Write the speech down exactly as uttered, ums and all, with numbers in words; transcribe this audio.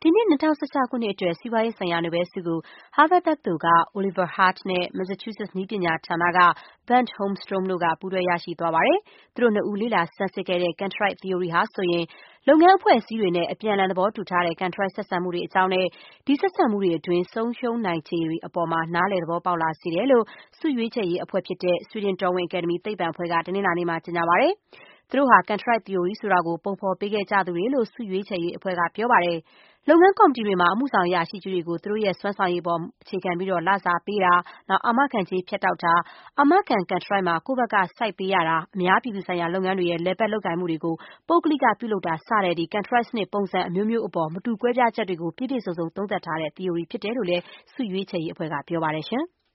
ဒီနှစ်၂၀၁၆ခုနှစ်အတွက်စီးပွားရေးဆိုင်ရာနိုဘယ်ဆုကို Harvard တက္ကသိုလ်က Oliver Hart နဲ့ Massachusetts နည်းပညာဌာနက Bernd Holmstrom တို့က ပူးတွဲရရှိသွားပါတယ်။ သူတို့နှစ်ဦးလေ့လာဆန်းစစ်ခဲ့တဲ့ Controlled Theory ဟာဆိုရင် လုပ်ငန်းအဖွဲ့အစည်းတွေနဲ့ အပြန်အလှန်သဘောတူထားတဲ့ ကန်ထရိုက်ဆက်ဆံမှုတွေအကြောင်းနဲ့ ဒီဆက်ဆံမှုတွေအတွင်း ဆုံးရှုံးနိုင်ခြေတွေအပေါ် နားလည်သဘောပေါက်လာစေတယ်လို့ ဆုရွေးချယ်ရေးအဖွဲ့ဖြစ်တဲ့ ဆွီဒင်တော်ဝင်အကယ်ဒမီသိပ္ပံအဖွဲ့က တနင်္လာနေ့မှာ ကြေညာပါတယ်။ သူတို့ဟာ Controlled Theory ဆိုတာကို ပုံဖော်ပေးခဲ့ကြသူတွေလို့ ဆုရွေးချယ်ရေးအဖွဲ့က ပြောပါတယ်။ လုပ်ငန်းကော်မတီတွေမှာ အမှုဆောင်အရာရှိကြီးတွေကို သူတို့ရဲ့စွမ်းဆောင်ရည်ပေါ်အခြေခံပြီး လစာပေးတာ၊ အာမခံကြေးဖြတ်တောက်တာ၊ အာမခံကန်ထရိုက်မှာ ကိုယ့်ဘက်က စိုက်ပေးရတာ၊ အများပြည်သူဆိုင်ရာလုပ်ငန်းတွေရဲ့ လည်ပတ်လုပ်ကိုင်မှုတွေကို ပုဂ္ဂလိကပြုလုပ်တာ စတဲ့ ကန်ထရိုက်စနစ်ပုံစံအမျိုးမျိုးအပေါ် မတူကွဲပြားချက်တွေကို ပြည့်ပြည့်စုံစုံသုံးသပ်ထားတဲ့ သီအိုရီဖြစ်တယ်လို့လည်း ဆုရွေးချယ်ရေးအဖွဲ့က ပြောပါတယ်။